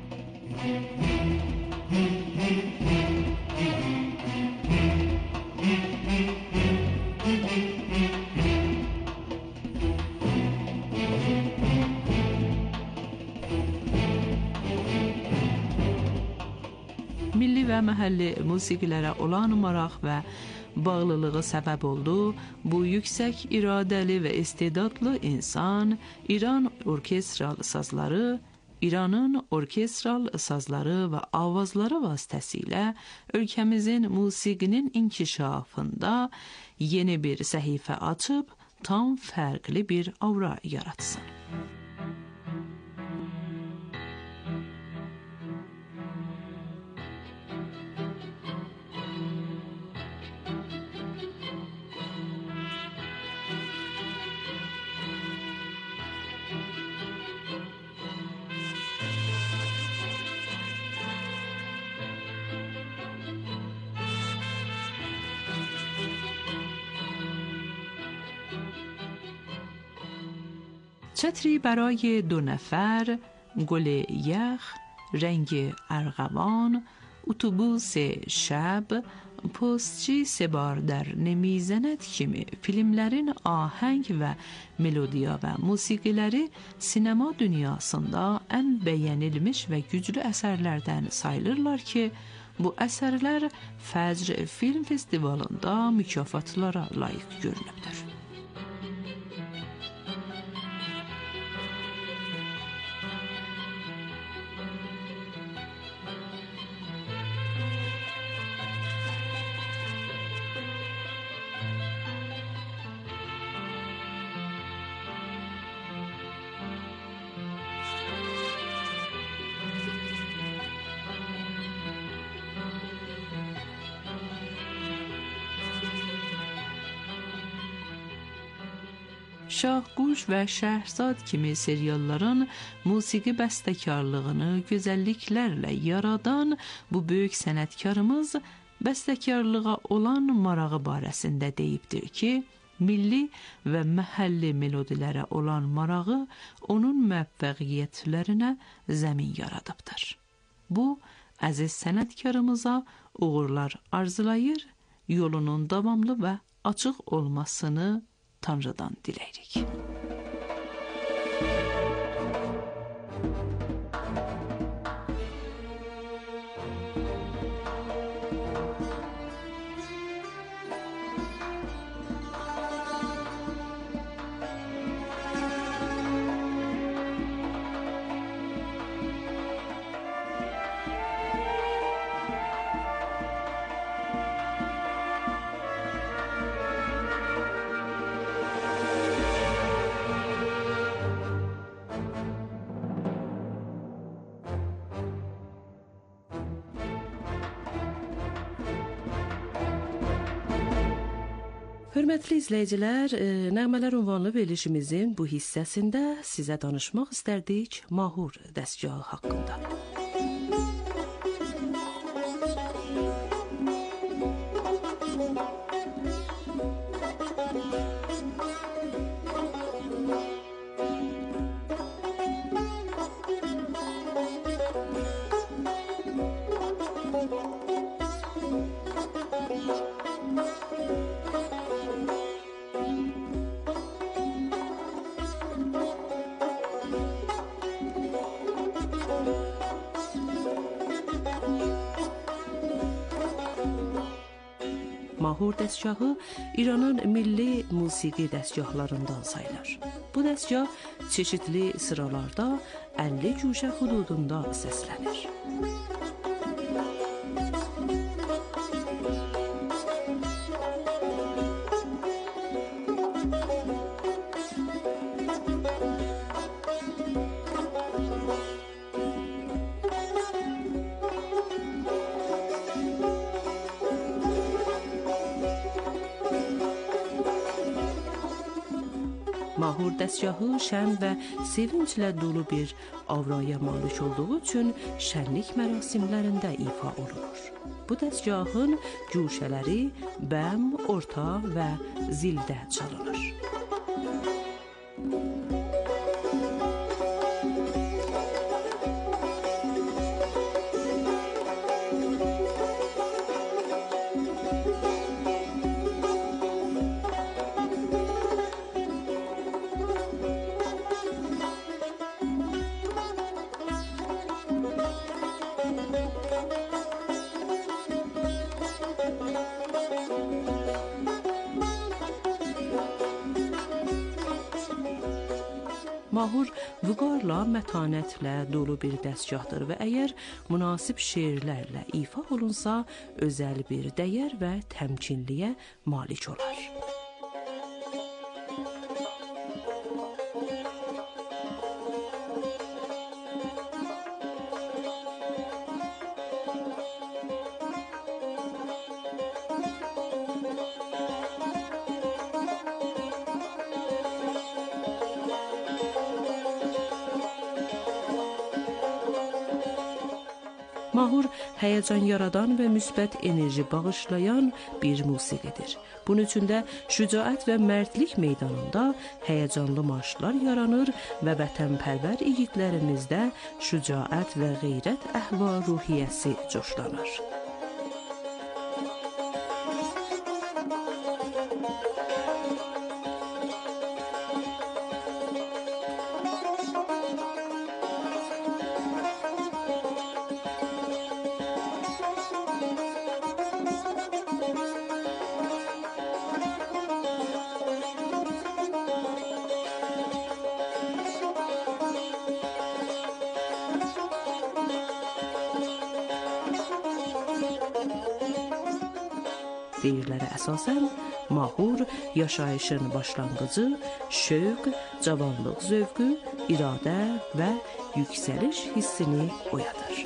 Milli və məhəlli musiqilərə olan maraq və bağlılığı səbəb oldu. Bu yüksək iradəli və istedadlı insan İran orkestral sazları, İranın orkestral sazları və avazları vasitəsilə ölkəmizin musiqinin inkişafında yeni bir səhifə açıb tam fərqli bir aura yaratsın. چتری برای دو نفر، گل یخ، رنگ ارغوان، اتوبوس شب، پستچی سه بار در نمیزند kimi filmlərin ahəng və melodiya və musiqiləri sinema dünyasında ən bəyənilmiş və güclü əsərlərdən sayılırlar ki, bu əsərlər Fəcr Film Festivalında mükafatlara layiq görünübdür. Şahquş və Şəhrzad kimi serialların musiqi bəstəkarlığını gözəlliklərlə yaradan bu böyük sənətkarımız bəstəkarlığa olan marağı barəsində deyibdir ki, milli və məhəlli melodilərə olan marağı onun müvəffəqiyyətlərinə zəmin yaradıbdır. Bu, əziz sənətkarımıza uğurlar arzulayır, yolunun davamlı və açıq olmasını Tanrıdan diləyirik. Hörmətli izləyicilər, Nəğmələr ünvanlı verilişimizin bu hissəsində sizə danışmaq istərdik mahur dəstgahı haqqında. Mahur dəstgahı İranın milli musiqi dəstgahlarından sayılır. Bu dəstgah çeşitli sıralarda əlli güşə hududunda səslənir. dəstgahı şən və sevinclə dolu bir avraya malik olduğu üçün şənlik mərasimlərində ifa olunur. Bu dəstgahın cuşələri bəm, orta və zildə çalınır. Mahur vüqarla, mətanətlə dolu bir dəstgahdır və əgər münasib şeirlərlə ifa olunsa, özəl bir dəyər və təmkinliyə malik olar. Mahur həyəcan yaradan və müsbət enerji bağışlayan bir musiqidir. Bunun üçün də şücaət və mərdlik meydanında həyəcanlı marşlar yaranır və vətənpərvər igidlərimizdə şücaət və qeyrət əhval-ruhiyyəsi coşlanır. Deyirlərə əsasən, mahur yaşayışın başlanğıcı, şövq, cavanlıq zövqü, iradə və yüksəliş hissini oyadır.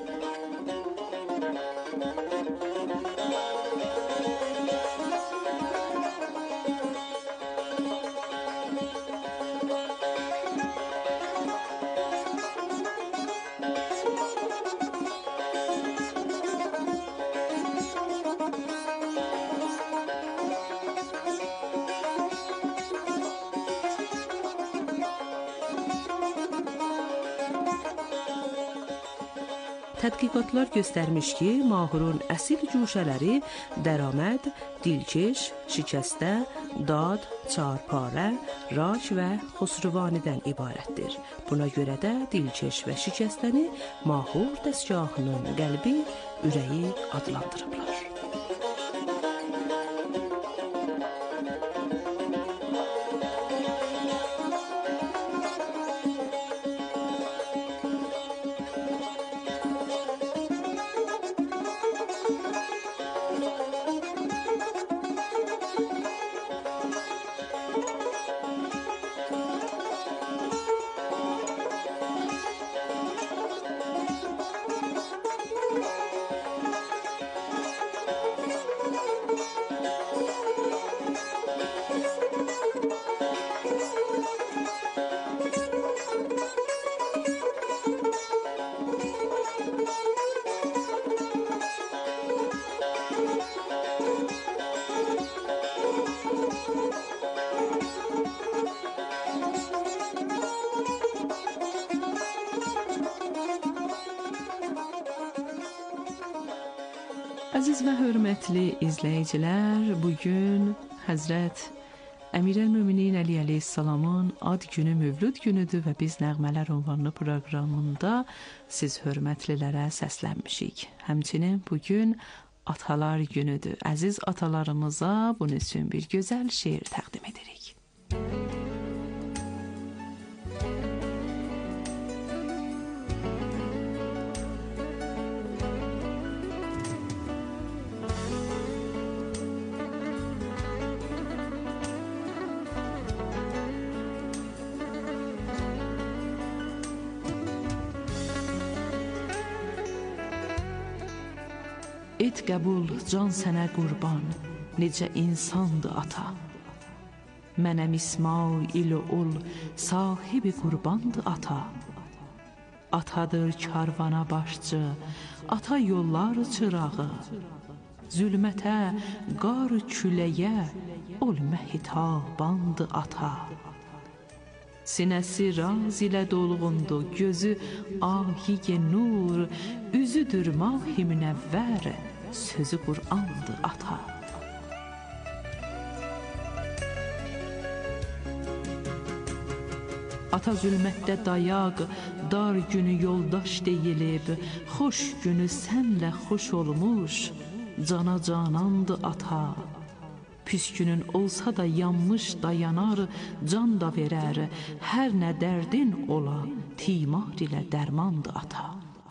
Tədqiqatlar göstərmiş ki, mahurun əsil cuşələri dəraməd, dilkeş, şikəstə, dad, çarparə, rac və xosruvanidən ibarətdir. Buna görə də dilkeş və şikəstəni mahur dəstgahının qəlbi, ürəyi adlandırıblar. Əziz və hörmətli izləyicilər, bugün Həzrət Əmirəl-Möminin Əli əleyhissalamın ad günü, mövlud günüdür və biz Nəğmələr ünvanlı proqramında siz hörmətlilərə səslənmişik. Həmçinin bugün Atalar günüdür. Əziz atalarımıza bunun üçün bir gözəl şeir təqdim edirik. Et qəbul, can sənə qurban, necə insandır ata. Mənəm İsmail ol, sahibi qurbandı ata. Atadır karvana başçı, ata yollar çırağı. Zülmətə, qar küləyə, ol məhitabandı ata. Sinəsi raz ilə dolğundu, gözü ahi nur, üzüdür mahi münəvvər, sözü Qur'andı ata. Ata zülmətdə dayaq, dar günü yoldaş deyilib, xoş günü sənlə xoş olmuş, cana canandı ata. Püs günün olsa da yanmış dayanar, can da verər, hər nə dərdin ola, timar ilə dərmandı ata.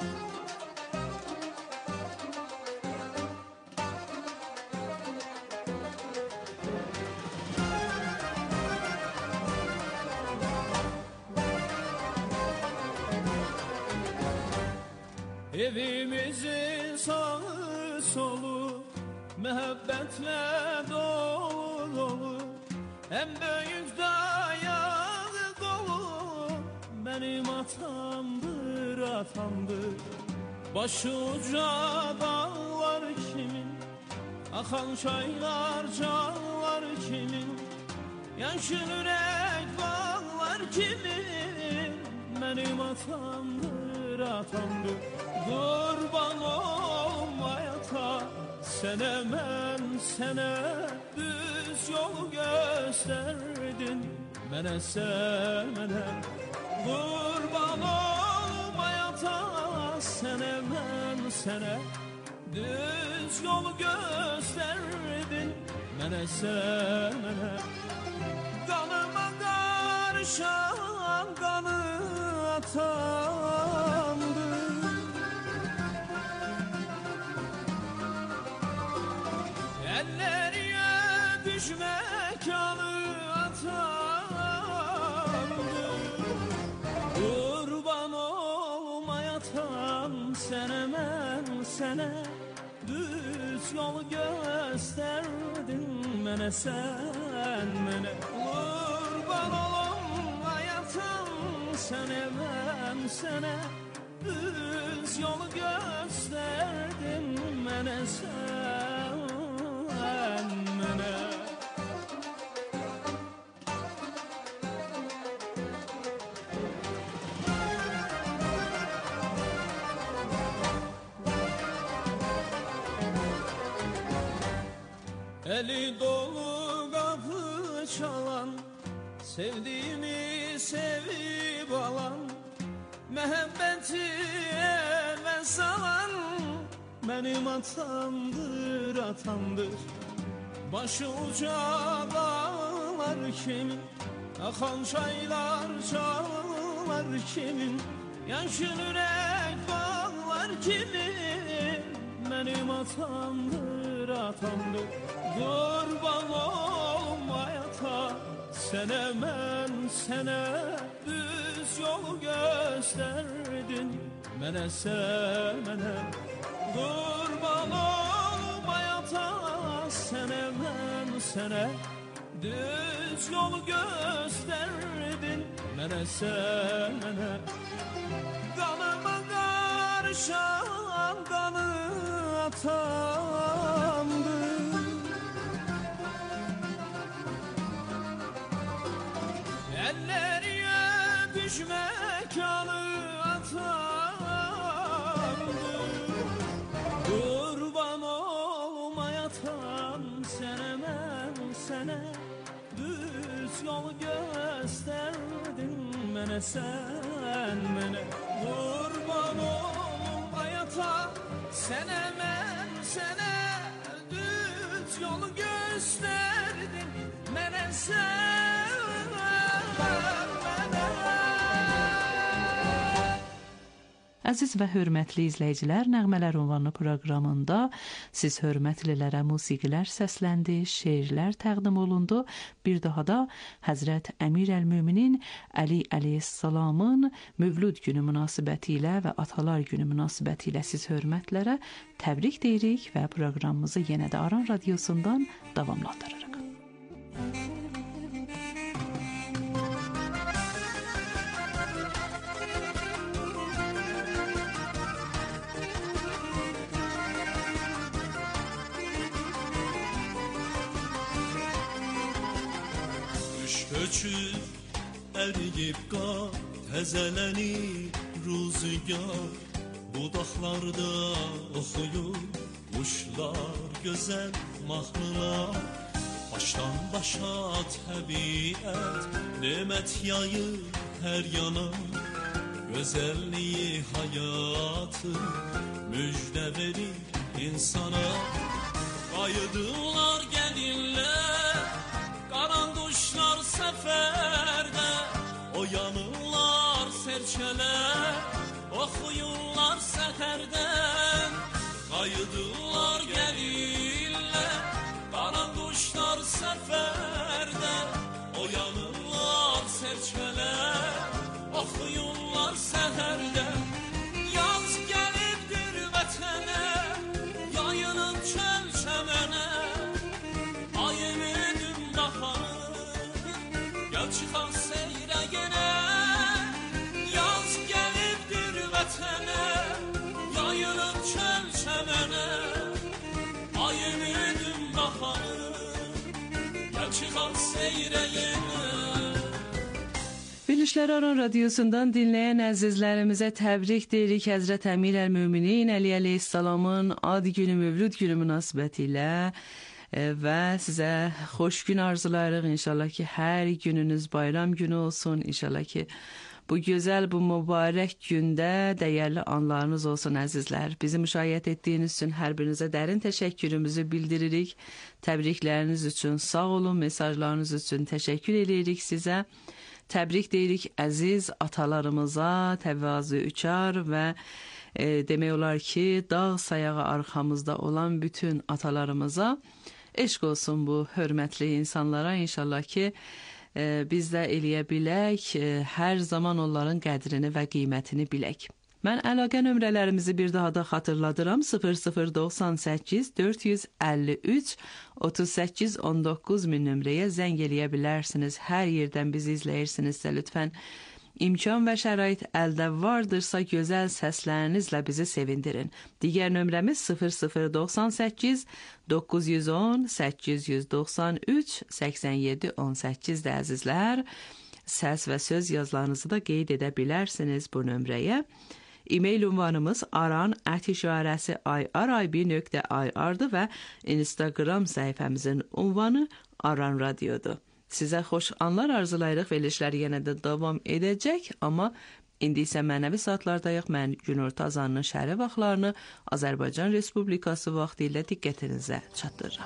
Evimizin sağı solu məhəbbətlə dolu dolu, ən böyük dayağı dolu mənim atamdır, atamdır. Başı uca dağlar kimin, axan çaylar canlar kimin, yaşıl ürək bağlar kimin, mənim atamdır, atamdır. Qurban olmay ata, sənə mən sənə düz yol göstərdin, mənə sən mənə. Qurban olmay ata, sənə mən sənə düz yol göstərdin, mənə sən mənə. Qanıma qarışan qanı atamdır. Əlləriyə düşmək anı atamdır. Qurban olmay atam, sənə mən sənə düz yol göstərdin, mənə sən mənə. Qurban olmay atam, sənə mən sənə düz yol göstərdin, mənə sən mənə. Eli dolu qapı çalan, sevdiğimi sevib alan, məhəbbəti ələ salan mənim atamdır, atamdır. Başı uca dağlar kimin, axan çaylar çağlar kimin, yaşıl ürək bağlar kimin, mənim atamdır, atamdır. Qurban olmay ata, sənə mən sənə düz yol göstərdin, mənə sən mənə. Qurban olmay ata, sənə mən sənə düz yol göstərdin, mənə sən mənə. Qanıma qarışan qanı atamdır. Əlləriyə düşmək anı atamdır. Qurban olmay atam, sənə mən sənə düz yol göstərdin, mənə sən mənə. Qurban olmay atam, sənə mən sənə düz yol göstərdin, mənə sən mənə. Əziz və hörmətli izləyicilər, Nəğmələr ünvanlı proqramında siz hörmətlilərə musiqilər səsləndi, şeirlər təqdim olundu. Bir daha da Həzrət Əmir əl-Müminin Əli əleyhissalamın Mövlud günü münasibəti ilə və Atalar günü münasibəti ilə siz hörmətlərə təbrik deyirik və proqramımızı yenə də Aran Radiosundan davamlandırırıq. köçüb əriyib qar, təzələnir rüzgar, budaqlarda oxuyur quşlar gözəl mahnılar. Başdan başa təbiət nemət yayır hər yana, gözəlliyi həyatı müjdə verir insana. Qayıdırlar gəlirlər, qaranduşlar səfərdə, oyanırlar serçələr, oxuyurlar səhərdən. Qayıdırlar gəlirlər, qaranduşlar səfərdə, oyanırlar serçələr, oxuyurlar səhərdən. Yaz gəlibdir vətənə, yayılıb çöl çəmənə, ay ümidim baxanı, gəl çıxaq seyrə yenə. Yaz gəlibdir vətənə, yayılıb çöl çəmənə, ay ümidim baxanı, gəl çıxaq seyrə yenə. Birleşler Aran Radyosu'ndan dinleyen əzizlərimizə təbrik deyirik Həzrət Əmir əl-Müminin Əli əleyhissalamın ad günü, mövlud günü münasibətilə və sizə xoş gün arzulayırıq. İnşallah ki, hər gününüz bayram günü olsun. İnşallah ki, bu gözəl, bu mübarək gündə dəyərli anlarınız olsun əzizlər. Bizi müşahidə etdiyiniz üçün hər birinizə dərin təşəkkürümüzü bildiririk. Təbrikləriniz üçün sağ olun, mesajlarınız üçün təşəkkür edirik sizə. Təbrik deyirik əziz atalarımıza, təvazökar və e, demək olar ki, dağ sayağı arxamızda olan bütün atalarımıza eşq olsun bu hörmətli insanlara. İnşallah ki, e, biz də eləyə bilək, e, hər zaman onların qədrini və qiymətini bilək. Mən əlaqə nömrələrimizi bir daha da xatırladıram. sıfır sıfır doxsan səkkiz dörd yüz əlli üç otuz səkkiz on doqquz min nömrəyə zəng eləyə bilərsiniz. Hər yerdən bizi izləyirsinizsə lütfən imkan və şərait əldə vardırsa gözəl səslərinizlə bizi sevindirin. Digər nömrəmiz sıfır sıfır doxsan səkkiz doqquz yüz on səkkiz yüz doxsan üç səksən yeddi on səkkizdə əzizlər. Səs və söz yazılarınızı da qeyd edə bilərsiniz bu nömrəyə. E-mail ünvanımız aran at işarəsi irib nöqtə ir'dır və Instagram səhifəmizin ünvanı Aran Radiodur. Sizə xoş anlar arzulayırıq. Verilişlər yenə də davam edəcək, amma indi isə mənəvi saatlardayıq. Mən günorta azanının şəhəri vaxtlarını Azərbaycan Respublikası vaxtı ilə diqqətinizə çatdırıram.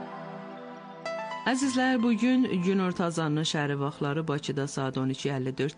Əzizlər, bugün günorta azanının şəhəri vaxtları Bakıda saat on iki əlli dörd